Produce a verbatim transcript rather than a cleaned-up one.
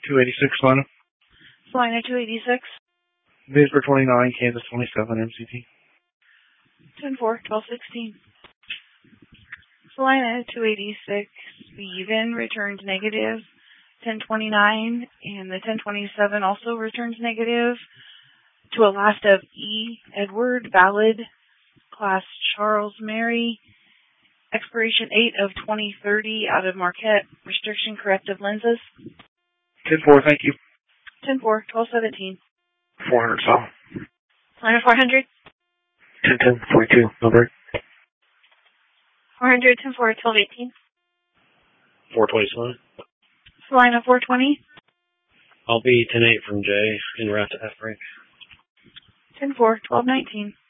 two eighty-six, Salina. Salina two eighty-six. Vidsburg twenty-nine, Kansas twenty-seven, M C T. ten four, twelve sixteen. Salina two eighty-six, Stephen returns negative. ten twenty-nine, and the ten twenty-seven also returns negative. To a last of E. Edward, valid. Class Charles Mary. Expiration eight of twenty thirty out of Marquette. Restriction corrective lenses. ten four, thank you. ten four, twelve seventeen. four hundred, Sal. Salina four hundred. ten ten, forty-two, number. four hundred, ten four, twelve eighteen. four twenty, Salina. Salina four twenty. I'll be ten eight from Jay, en route to F break. ten four, twelve nineteen.